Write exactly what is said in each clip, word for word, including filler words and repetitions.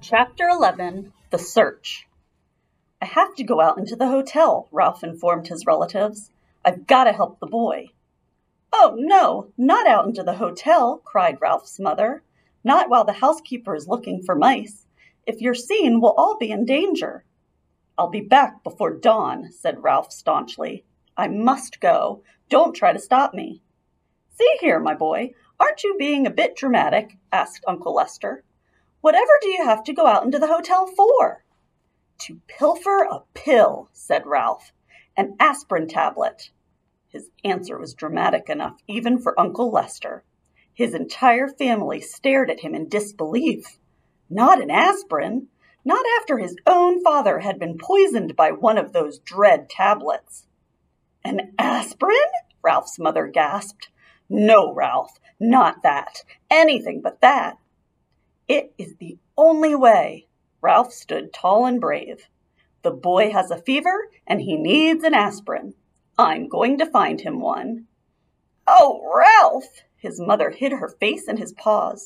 Chapter eleven. The Search. "I have to go out into the hotel," Ralph informed his relatives. "I've got to help the boy." "Oh, no, not out into the hotel," cried Ralph's mother. "Not while the housekeeper is looking for mice. If you're seen, we'll all be in danger." "I'll be back before dawn," said Ralph staunchly. "I must go. Don't try to stop me." "See here, my boy, aren't you being a bit dramatic?" asked Uncle Lester. "Whatever do you have to go out into the hotel for?" "To pilfer a pill," said Ralph. "An aspirin tablet." His answer was dramatic enough even for Uncle Lester. His entire family stared at him in disbelief. Not an aspirin? Not after his own father had been poisoned by one of those dread tablets. "An aspirin?" Ralph's mother gasped. "No, Ralph, not that. Anything but that." "It is the only way." Ralph stood tall and brave. "The boy has a fever, and he needs an aspirin. I'm going to find him one." "Oh, Ralph!" His mother hid her face in his paws.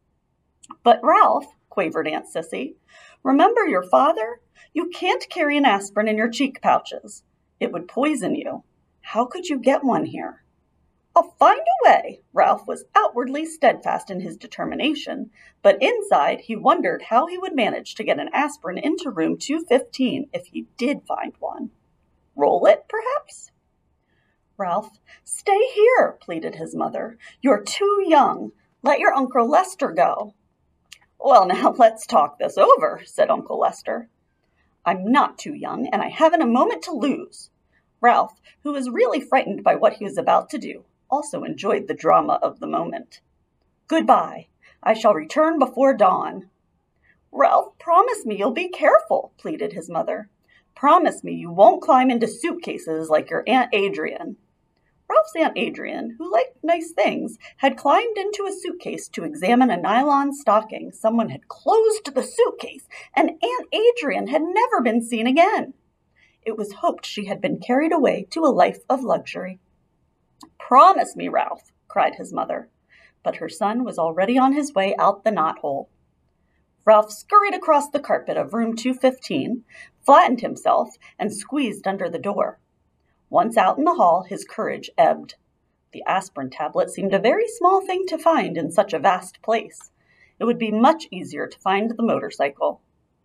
"But, Ralph," quavered Aunt Sissy, "remember your father? You can't carry an aspirin in your cheek pouches. It would poison you. How could you get one here?" "I'll find a way." Ralph was outwardly steadfast in his determination, but inside he wondered how he would manage to get an aspirin into room two fifteen if he did find one. Roll it, perhaps? "Ralph, stay here," pleaded his mother. "You're too young. Let your Uncle Lester go." "Well, now let's talk this over," said Uncle Lester. "I'm not too young, and I haven't a moment to lose." Ralph, who was really frightened by what he was about to do, also enjoyed the drama of the moment. "Goodbye. I shall return before dawn." "Ralph, promise me you'll be careful," pleaded his mother. "Promise me you won't climb into suitcases like your Aunt Adrian." Ralph's Aunt Adrian, who liked nice things, had climbed into a suitcase to examine a nylon stocking. Someone had closed the suitcase, and Aunt Adrian had never been seen again. It was hoped she had been carried away to a life of luxury. "Promise me, Ralph," cried his mother. But her son was already on his way out the knothole. Ralph scurried across the carpet of room two fifteen, flattened himself, and squeezed under the door. Once out in the hall, his courage ebbed. The aspirin tablet seemed a very small thing to find in such a vast place. It would be much easier to find the motorcycle.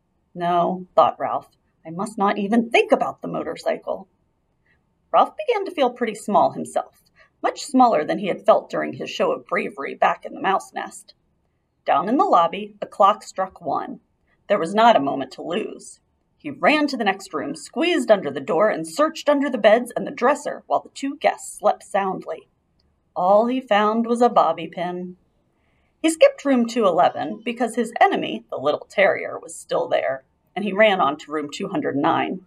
No, thought Ralph, I must not even think about the motorcycle. Ralph began to feel pretty small himself, much smaller than he had felt during his show of bravery back in the mouse nest. Down in the lobby, a clock struck one. There was not a moment to lose. He ran to the next room, squeezed under the door, and searched under the beds and the dresser while the two guests slept soundly. All he found was a bobby pin. He skipped room two eleven because his enemy, the little terrier, was still there, and he ran on to room two hundred nine.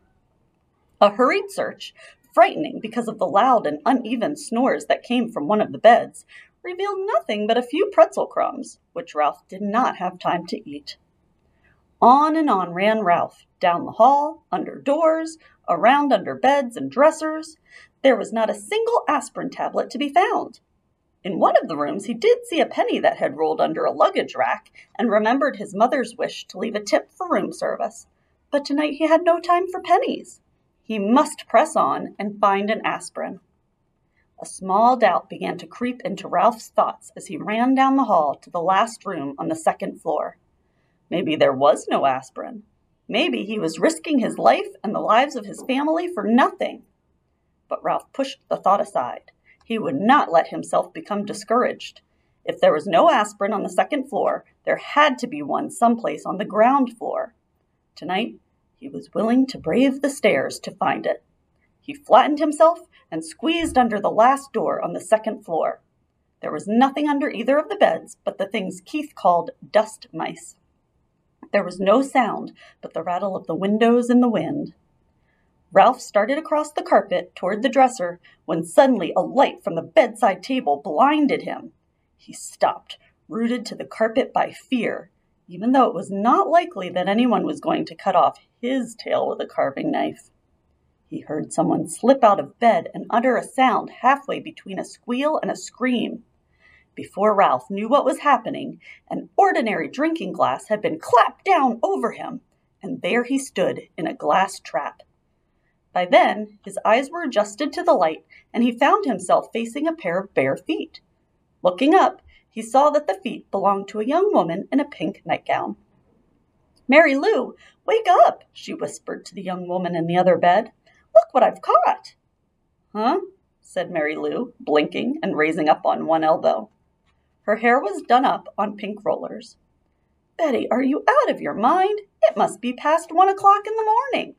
A hurried search, frightening because of the loud and uneven snores that came from one of the beds, revealed nothing but a few pretzel crumbs, which Ralph did not have time to eat. On and on ran Ralph, down the hall, under doors, around under beds and dressers. There was not a single aspirin tablet to be found. In one of the rooms he did see a penny that had rolled under a luggage rack and remembered his mother's wish to leave a tip for room service. But tonight he had no time for pennies. He must press on and find an aspirin. A small doubt began to creep into Ralph's thoughts as he ran down the hall to the last room on the second floor. Maybe there was no aspirin. Maybe he was risking his life and the lives of his family for nothing. But Ralph pushed the thought aside. He would not let himself become discouraged. If there was no aspirin on the second floor, there had to be one someplace on the ground floor. Tonight, he was willing to brave the stairs to find it. He flattened himself and squeezed under the last door on the second floor. There was nothing under either of the beds but the things Keith called dust mice. There was no sound but the rattle of the windows in the wind. Ralph started across the carpet toward the dresser when suddenly a light from the bedside table blinded him. He stopped, rooted to the carpet by fear, even though it was not likely that anyone was going to cut off his tail with a carving knife. He heard someone slip out of bed and utter a sound halfway between a squeal and a scream. Before Ralph knew what was happening, an ordinary drinking glass had been clapped down over him, and there he stood in a glass trap. By then, his eyes were adjusted to the light, and he found himself facing a pair of bare feet. Looking up, he saw that the feet belonged to a young woman in a pink nightgown. "Mary Lou, wake up," she whispered to the young woman in the other bed. "Look what I've caught." "Huh?" said Mary Lou, blinking and raising up on one elbow. Her hair was done up on pink rollers. "Betty, are you out of your mind? It must be past one o'clock in the morning."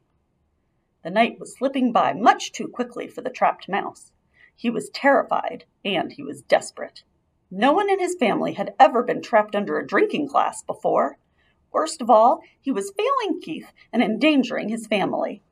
The night was slipping by much too quickly for the trapped mouse. He was terrified, and he was desperate. No one in his family had ever been trapped under a drinking glass before. Worst of all, he was failing Keith and endangering his family.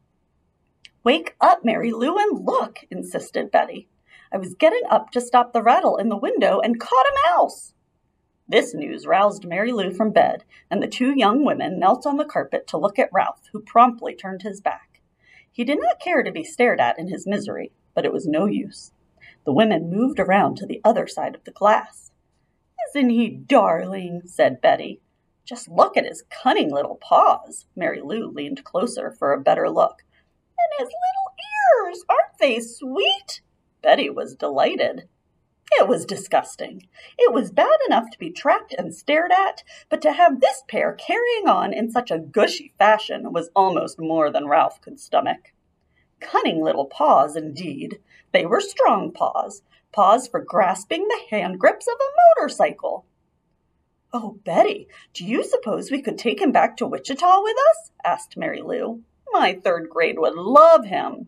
"Wake up, Mary Lou, and look," insisted Betty. "I was getting up to stop the rattle in the window and caught a mouse." This news roused Mary Lou from bed, and the two young women knelt on the carpet to look at Ralph, who promptly turned his back. He did not care to be stared at in his misery, but it was no use. The women moved around to the other side of the glass. "Isn't he darling?" said Betty. "Just look at his cunning little paws." Mary Lou leaned closer for a better look. "And his little ears, aren't they sweet?" Betty was delighted. It was disgusting. It was bad enough to be trapped and stared at, but to have this pair carrying on in such a gushy fashion was almost more than Ralph could stomach. Cunning little paws, indeed. They were strong paws, paws for grasping the hand grips of a motorcycle. "Oh, Betty, do you suppose we could take him back to Wichita with us?" asked Mary Lou. "My third grade would love him."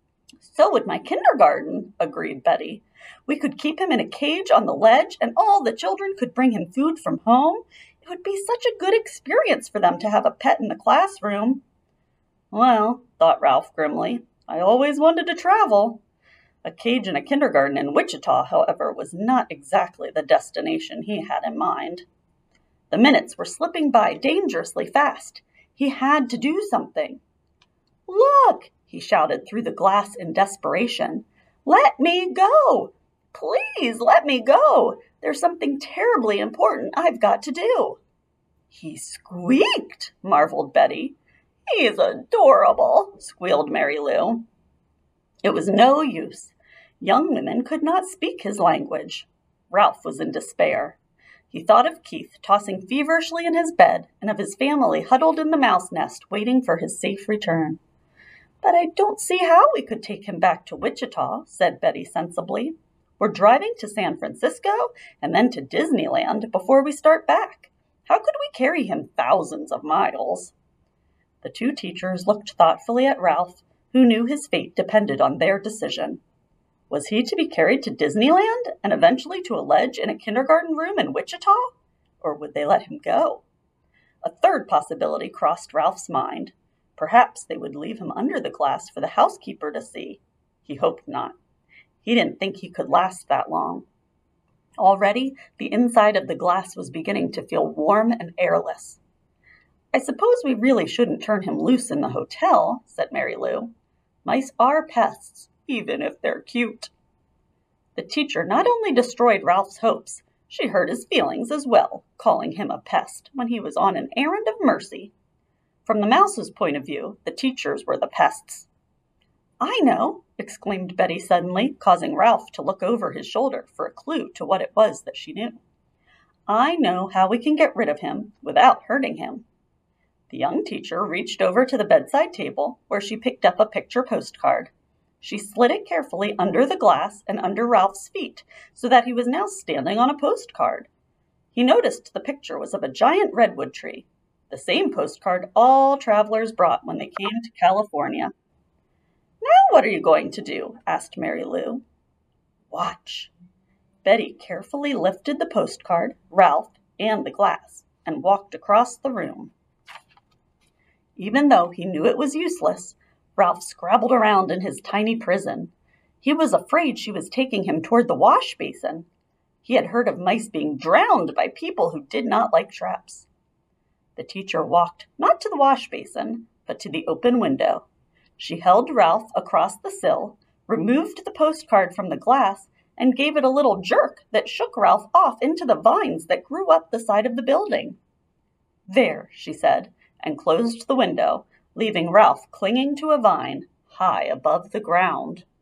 "So would my kindergarten," agreed Betty. "We could keep him in a cage on the ledge, and all the children could bring him food from home. It would be such a good experience for them to have a pet in the classroom." "Well," thought Ralph grimly, "I always wanted to travel." A cage in a kindergarten in Wichita, however, was not exactly the destination he had in mind. The minutes were slipping by dangerously fast. He had to do something. "Look!" he shouted through the glass in desperation. "Let me go! Please let me go! There's something terribly important I've got to do." "He squeaked," marveled Betty. "He's adorable," squealed Mary Lou. It was no use. Young women could not speak his language. Ralph was in despair. He thought of Keith tossing feverishly in his bed and of his family huddled in the mouse nest waiting for his safe return. "But I don't see how we could take him back to Wichita," said Betty sensibly. "We're driving to San Francisco and then to Disneyland before we start back. How could we carry him thousands of miles?" The two teachers looked thoughtfully at Ralph, who knew his fate depended on their decision. Was he to be carried to Disneyland and eventually to a ledge in a kindergarten room in Wichita? Or would they let him go? A third possibility crossed Ralph's mind. Perhaps they would leave him under the glass for the housekeeper to see. He hoped not. He didn't think he could last that long. Already, the inside of the glass was beginning to feel warm and airless. "I suppose we really shouldn't turn him loose in the hotel," said Mary Lou. "Mice are pests, even if they're cute." The teacher not only destroyed Ralph's hopes, she hurt his feelings as well, calling him a pest when he was on an errand of mercy. From the mouse's point of view, the teachers were the pests. "I know," exclaimed Betty suddenly, causing Ralph to look over his shoulder for a clue to what it was that she knew. "I know how we can get rid of him without hurting him." The young teacher reached over to the bedside table, where she picked up a picture postcard. She slid it carefully under the glass and under Ralph's feet, so that he was now standing on a postcard. He noticed the picture was of a giant redwood tree, the same postcard all travelers brought when they came to California. "Now what are you going to do?" asked Mary Lou. "Watch." Betty carefully lifted the postcard, Ralph, and the glass, and walked across the room. Even though he knew it was useless, Ralph scrabbled around in his tiny prison. He was afraid she was taking him toward the wash basin. He had heard of mice being drowned by people who did not like traps. The teacher walked not to the wash basin, but to the open window. She held Ralph across the sill, removed the postcard from the glass, and gave it a little jerk that shook Ralph off into the vines that grew up the side of the building. "There," she said, and closed the window, leaving Ralph clinging to a vine high above the ground.